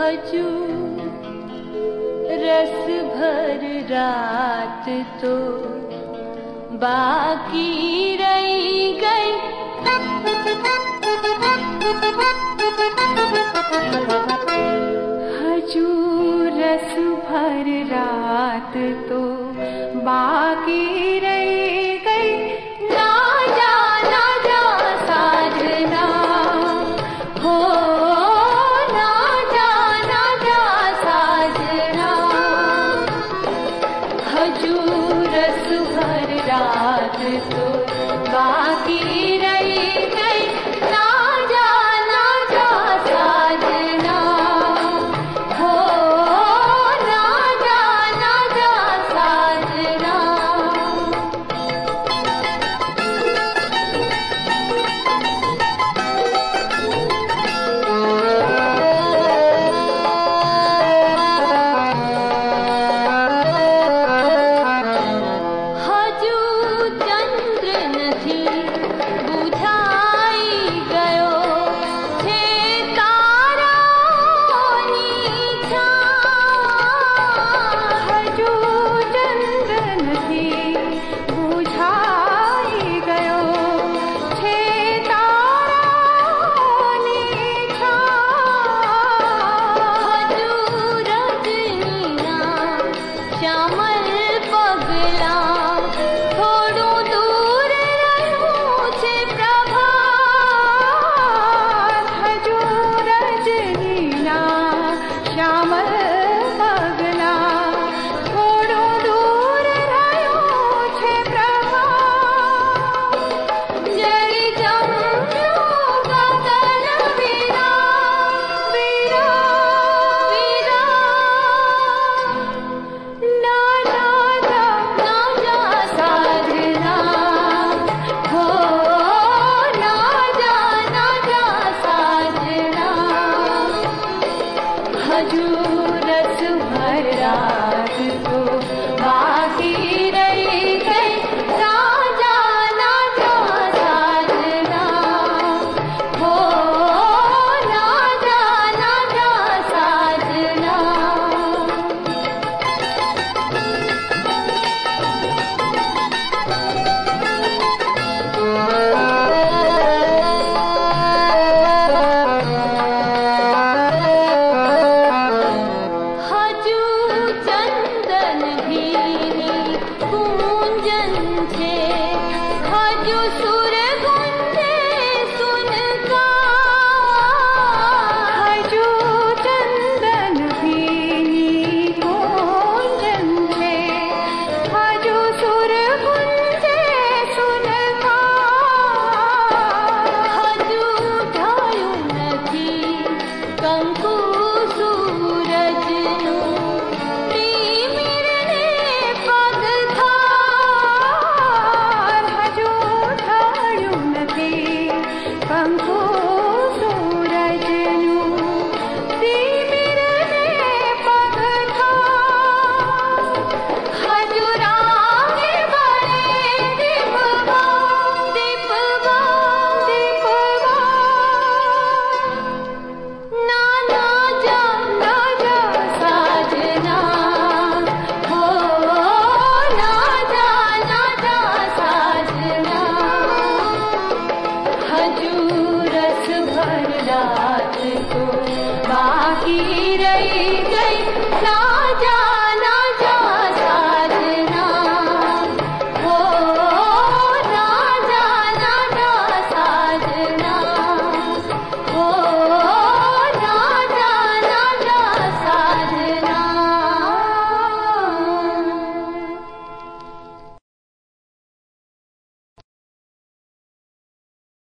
हजूर रस भर रात तो बाकी रही गई। हजूर रस भर रात तो बाकी रही गई। ना जा साजना हो, ना जा साजना। हजूर रस भर रात तो बाकी रही गई। ना जा साजना हो, ना जा साजना। हजूर रस भर रात तो बाकी रही गई। ना जा साजना हो, ना जा साजना। हजूर रस भर रात तो बाकी रही गई।